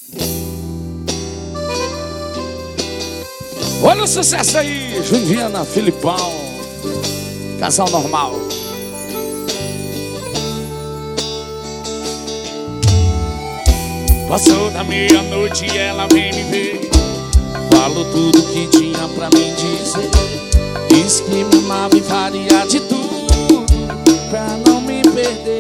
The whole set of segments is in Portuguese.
Olha o sucesso aí, Juliana, Filipão, casal normal. Passou da meia-noite e ela vem me ver. Falou tudo que tinha pra mim dizer. Diz que me amava e faria de tudo pra não me perder.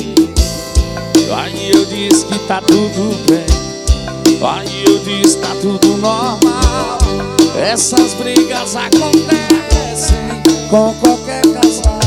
Aí eu disse que tá tudo bem. Aí eu disse que tá tudo normal. Essas brigas acontecem com qualquer casal.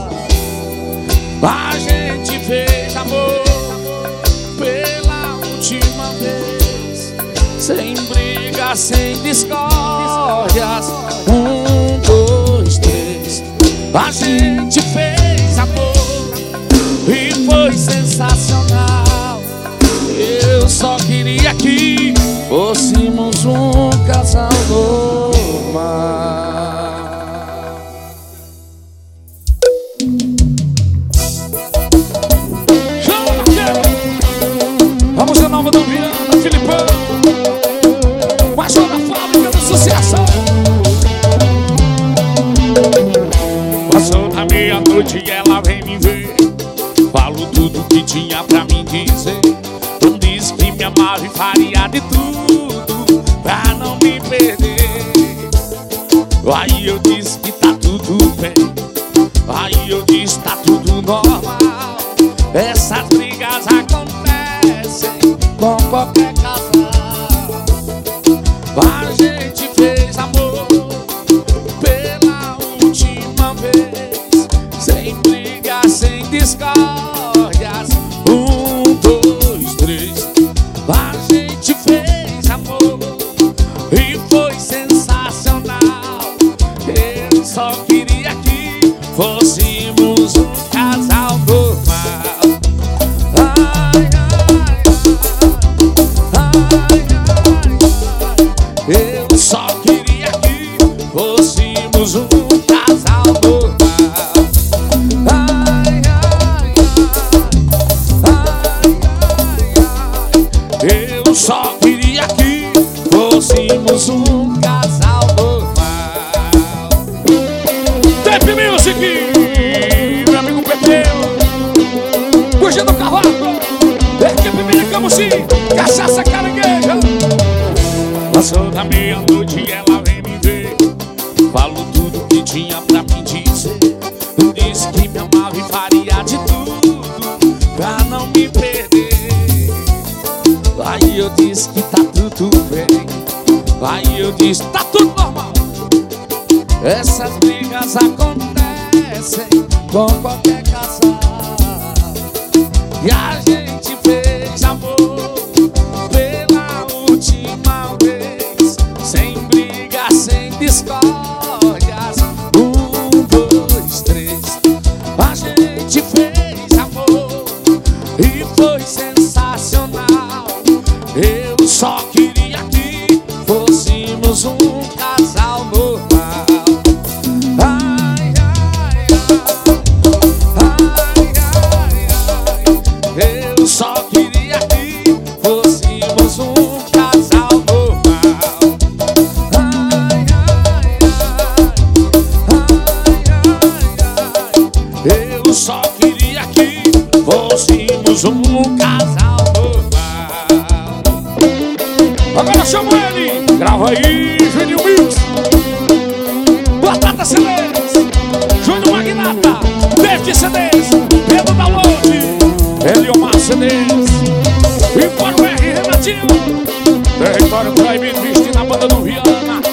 A gente fez amor pela última vez, sem brigas, sem discórdias. 1, 2, 3. A gente fez amor e foi sensacional. Eu só queria que fôssemos um casal normal. Vamos de novo do Viana, Filipão. Mais uma da fábrica da associação. Passou da meia-noite e ela vem me ver. Falo tudo que tinha pra mim dizer. Eu disse que me amava e faria de tudo pra não me perder. Aí eu disse que tá tudo bem. Aí eu disse que tá tudo normal. Essas brigas acontecem com qualquer casal. A gente fez amor pela última vez, sem brigas, sem discórdias. 1, 2, 3. A gente fez amor e foi sensacional. Eu só queria que fôssemos um casal normal. Eu só queria que fôssemos um casal normal. Eu só queria que fôssemos um casal normal. Trap Music, meu amigo Pepeu, Puxa do Cavalo, equipe Mini Camusim, Cachaça Carangueja. Passou da meia-noite e ela vem me ver. Falou tudo que tinha pra me dizer. Disse que me amava e faria de tudo pra não me perder. Aí eu disse que tá tudo bem. Aí eu disse que tá tudo normal. Essas brigas acontecem com qualquer casal. E a gente fez amor pela última vez, sem brigas, sem discórdias. 1, 2, 3. A gente fez amor e foi sensacional. Eu só queria que fôssemos um casal normal. Ai, ai, ai, ai, ai. Eu só queria que fôssemos um casal normal. Ai, ai, ai, ai, ai. Eu só queria que fôssemos um casal normal. Agora chamo ele, grava aí, Júnior Mix, Batata CDs, Júnior Magnata, David CDs, Pedro Download, Eliomar CDs, e para o R Renatinho, Território Proibido, vestindo a banda do Viana,